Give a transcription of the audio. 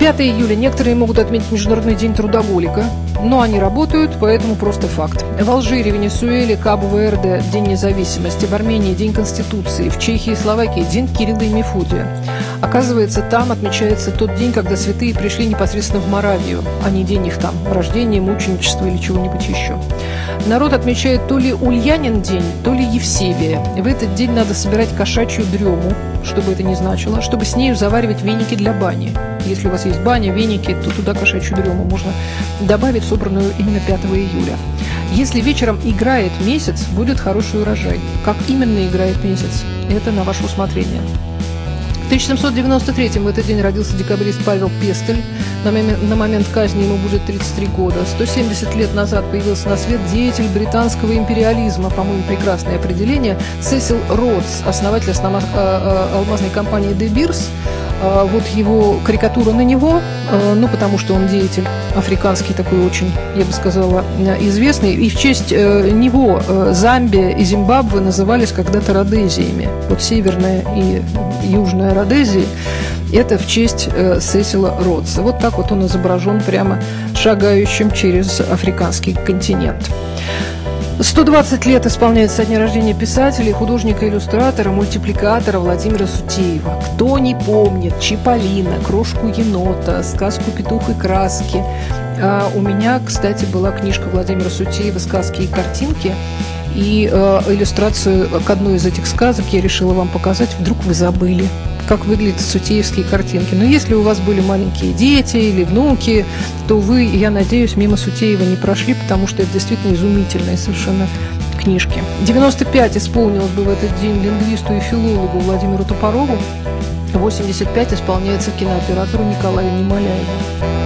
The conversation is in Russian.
5 июля некоторые могут отметить Международный день трудоголика, но они работают, поэтому просто факт. В Алжире, Венесуэле, Кабо-Верде – День независимости, в Армении – День Конституции, в Чехии и Словакии – День Кирилла и Мефодия. Оказывается, там отмечается тот день, когда святые пришли непосредственно в Моравию, а не день их там рождения, мученичества или чего-нибудь еще. Народ отмечает то ли Ульянин день, то ли Евсебия. В этот день надо собирать кошачью дрему, что бы это ни значило, чтобы с нею заваривать веники для бани. Если у вас есть баня, веники, то туда кошачью дрему можно добавить, собранную именно 5 июля. Если вечером играет месяц, будет хороший урожай. Как именно играет месяц, это на ваше усмотрение. В 1793 в этот день родился декабрист Павел Пестель. На момент казни ему будет 33 года. 170 лет назад появился на свет деятель британского империализма, по-моему, прекрасное определение, Сесил Ротс, основатель алмазной компании De Beers. Вот его карикатура на него, потому что он деятель африканский такой очень, я бы сказала, известный. И в честь него Замбия и Зимбабве назывались когда-то Родезиями. Вот северная и южная Родезии – это в честь Сесила Ротса. Вот так вот он изображен прямо шагающим через африканский континент. 120 лет исполняется со дня рождения писателя, художника, иллюстратора, мультипликатора Владимира Сутеева. Кто не помнит Чиполлино, Крошку енота, сказку «Петух и краски». У меня, кстати, была книжка Владимира Сутеева «Сказки и картинки». И иллюстрацию к одной из этих сказок я решила вам показать. Вдруг вы забыли, как выглядят сутеевские картинки. Но если у вас были маленькие дети или внуки, то вы, я надеюсь, мимо Сутеева не прошли, потому что это действительно изумительные совершенно книжки. 95 исполнилось бы в этот день лингвисту и филологу Владимиру Топорову. 85 исполняется кинооператору Николаю Немоляеву.